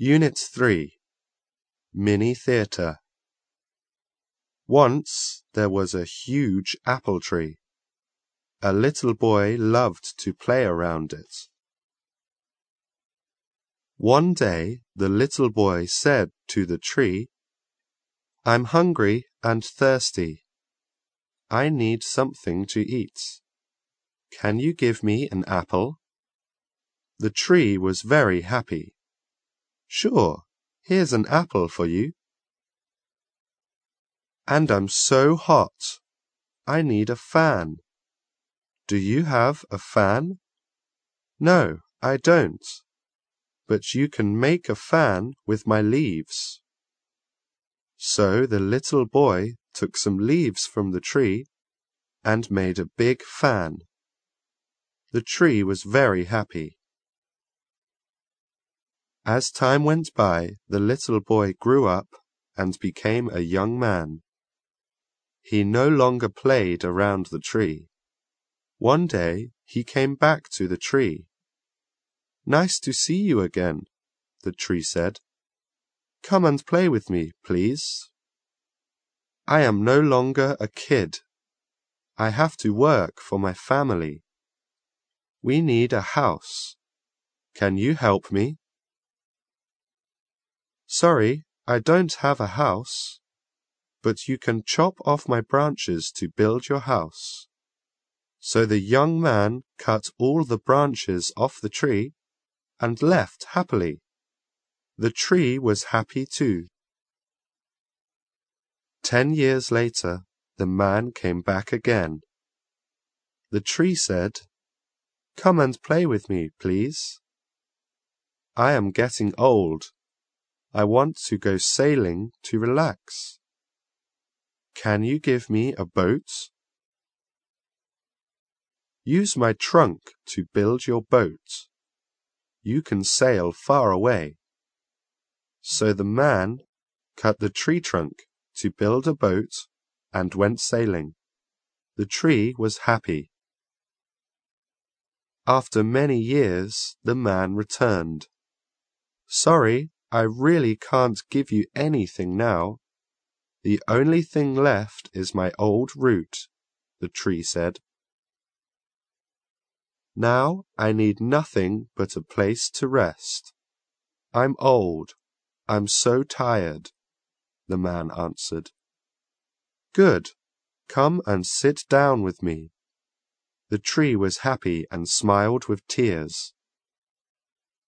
Unit 3. Mini Theatre. Once there was a huge apple tree. A little boy loved to play around it. One day the little boy said to the tree, "I'm hungry and thirsty. I need something to eat. Can you give me an apple?" The tree was very happy. "Sure, here's an apple for you." "And I'm so hot. I need a fan. Do you have a fan?" "No, I don't. But you can make a fan with my leaves." So the little boy took some leaves from the tree and made a big fan. The tree was very happy. As time went by, the little boy grew up and became a young man. He no longer played around the tree. One day he came back to the tree. "Nice to see you again," the tree said. "Come and play with me, please. I am no longer a kid. I have to work for my family. We need a house. Can you help me?" "Sorry, I don't have a house, but you can chop off my branches to build your house." So the young man cut all the branches off the tree and left happily. The tree was happy too. 10 years later, the man came back again. The tree said, "Come and play with me, please. I am getting old. I want to go sailing to relax. Can you give me a boat?" "Use my trunk to build your boat. You can sail far away." So the man cut the tree trunk to build a boat and went sailing. The tree was happy. After many years, the man returned. "Sorry, I really can't give you anything now. The only thing left is my old root," the tree said. "Now I need nothing but a place to rest. I'm old. I'm so tired," the man answered. "Good. Come and sit down with me." The tree was happy and smiled with tears.